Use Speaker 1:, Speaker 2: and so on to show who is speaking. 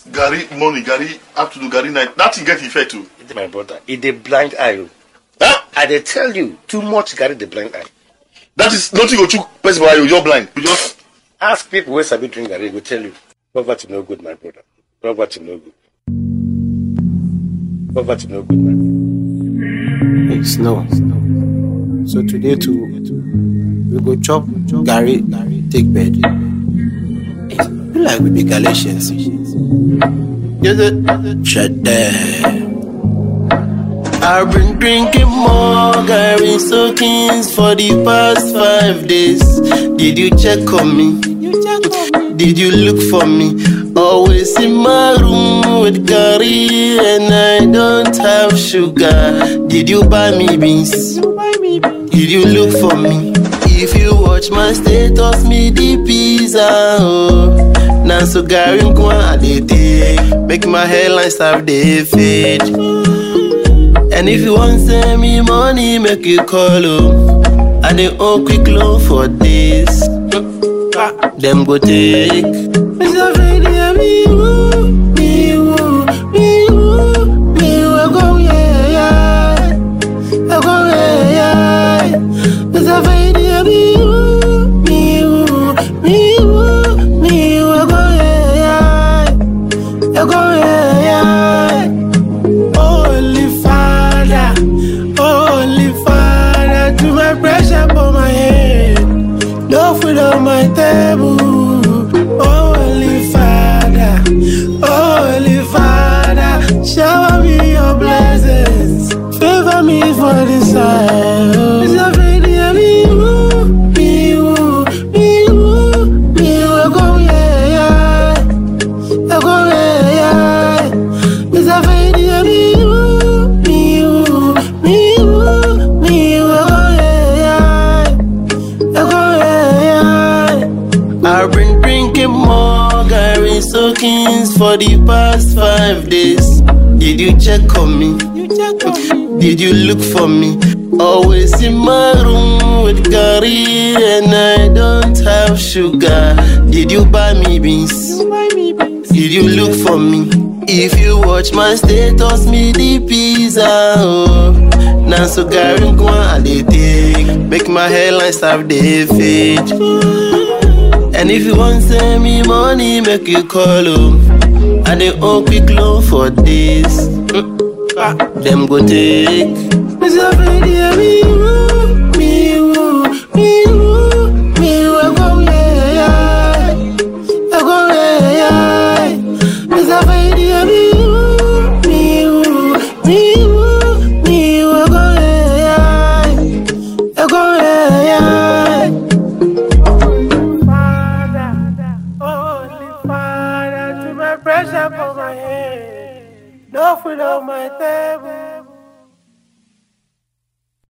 Speaker 1: Gary morning, Gary afternoon, Gary night. That thing get effect too.
Speaker 2: My brother, it's a blind eye.
Speaker 1: Huh?
Speaker 2: I dey tell you, too much Gary the blind eye.
Speaker 1: That is nothing go chook person while you're blind. You just
Speaker 2: Ask people who sabi drink Gary, go tell you. Poverty no good, my brother. Poverty no good. Poverty no good, man.
Speaker 3: Hey, Snow. So today too, we go chop Gary, take bed. Hey, you like we be Galatians. Yes, shut there. I've been drinking more Gary soakings for the past 5 days. Did you check on me? Did you look for me? Always in my room with Gary and I don't have sugar. Did you buy me beans? Did you look for me? If you watch my status, me the pizza. Oh. Now so Gary I dey take. Make my hairline start dey fade. And if you want send me money, make you call up. I dey own quick loan for this. Them go take. Mr. Freddy, me woo, me woo, me woo, me woo, go yeah, I go yeah. Mr. Freddy, me woo, me woo, me woo, me woo, go yeah, I go yeah. Holy Father, to my pressure for my head, no food on my table. Holy Father, shower me your blessings, favor me for this time. Mr. Freddy, me woo, me woo, me woo, me woo, go yeah, I go yeah. Mr. Freddy, me woo, me woo, me woo, me woo, go yeah, I go yeah. I've been drinking more Gary soakings for the past 5 days. Did you check on me? Did you look for me? Always in my room with Gary and I don't have sugar. Did you buy me beans? Did you look for me? If you watch my status, me the pizza. Oh. Now so Gary I dey take. Make my hairline start dey fade. And if you want send me money, make you call up. I dey own quick loan for this. Them go take. Mr. Freddy, me woo, me woo, me woo, me woo, go yeah, I go yeah. Mr. Freddy, me woo, me woo, me woo, me woo, go yeah, I go yeah. Holy Father, to my pressure for my head, no food on my table.